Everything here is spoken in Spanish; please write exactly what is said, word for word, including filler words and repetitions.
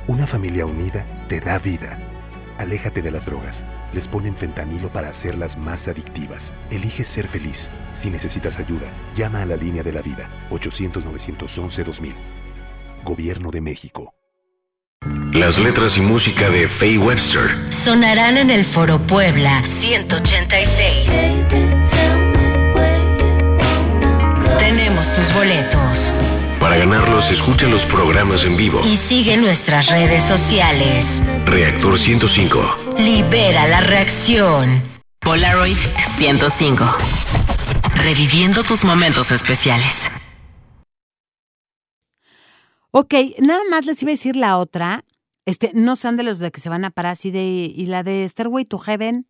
Una familia unida te da vida. Aléjate de las drogas. Les ponen fentanilo para hacerlas más adictivas. Elige ser feliz. Si necesitas ayuda, llama a la línea de la vida. ochocientos, novecientos once, dos mil. Gobierno de México. Las letras y música de Faye Webster sonarán en el Foro Puebla ciento ochenta y seis. Tenemos tus boletos. Para ganarlos, escucha los programas en vivo y sigue nuestras redes sociales. Reactor ciento cinco. Libera la reacción. Polaroid ciento cinco. Reviviendo tus momentos especiales. Ok, nada más les iba a decir la otra. Este, no sean de los de que se van a parar así de... Y la de Stairway to Heaven,